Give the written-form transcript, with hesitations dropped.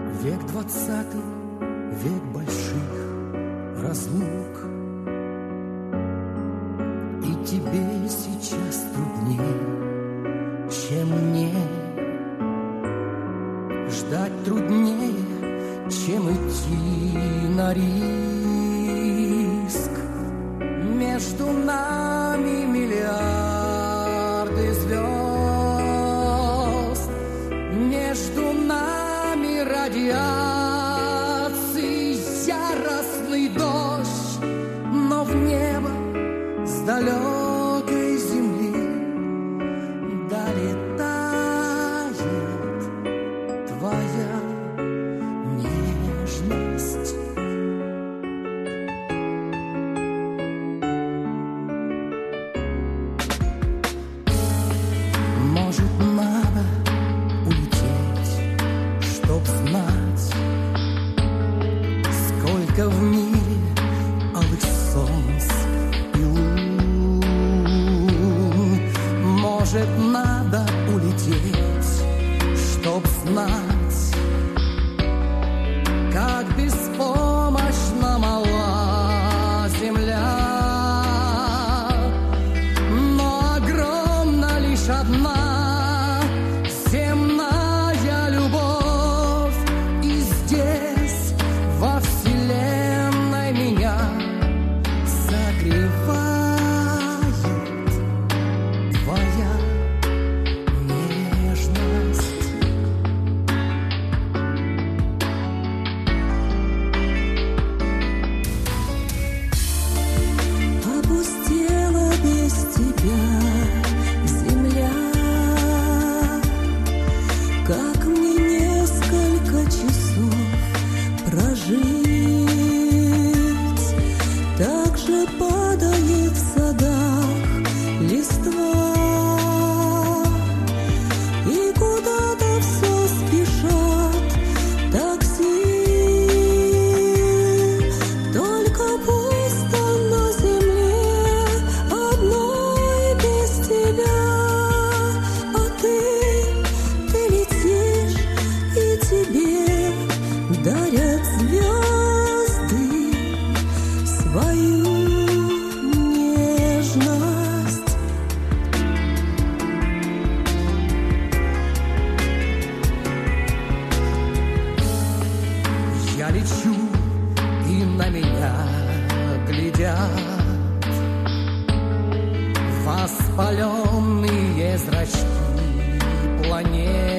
Век 20-й, век больших разлук. И тебе сейчас труднее, чем мне. Ждать труднее, чем идти на риск. Между нами миллиарды звезд, между нами радиации, яростный дождь, но в небо с далекой земли долетает твоя нежность. Может, надо улететь, чтоб знать, сколько в мире алых солнц и лун. Может, надо улететь, чтоб знать, как беспомощна мала земля, но огромна лишь одна земная любовь, и здесь, во вселенной, меня согревает твоя нежность. Опустела без тебя земля. Как мне несколько часов прожить? Так же падает в садах листва, и куда-то все спешат такси. Только пусто на земле одной без тебя. А ты летишь, и тебе дарят звезды свою нежность. Я лечу, и на меня глядят воспаленные зрачки планет.